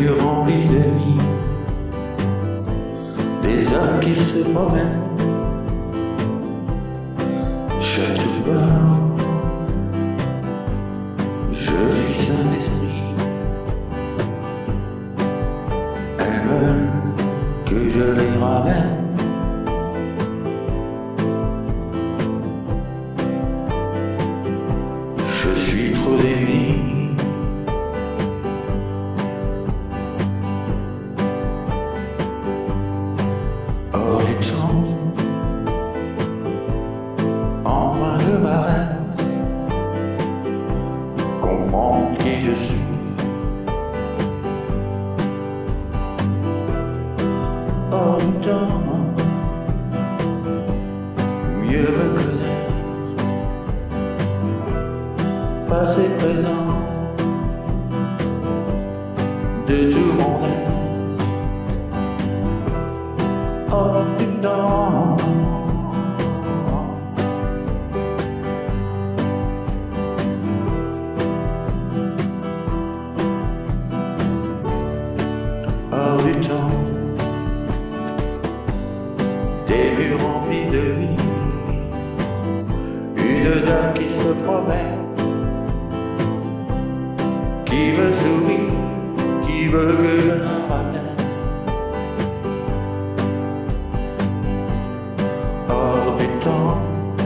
murs remplis de vie, des hommes qui se promènent. Je te parle, je suis un esprit. Elles veulent que je les ramène. Je suis trop démuni. Hors du temps, en moi je m'arrête, comprendre qui je suis. Hors du temps, mieux me connaître, passé présent de tout mon être. Hors du temps, hors du temps, des murs remplis de vie, une dame qui se promène, qui me sourit, qui veut que je la ramène. Hors du temps,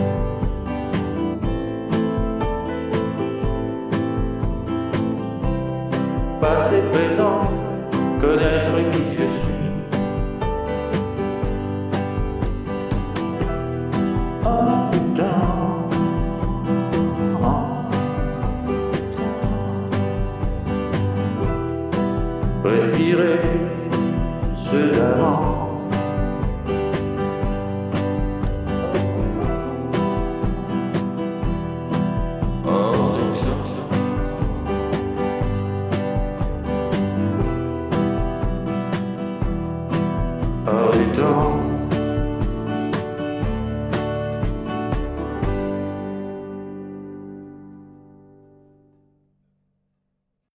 passé présent, connaître qui je suis. Hors du temps, respirer ceux d'avant. Hors du temps,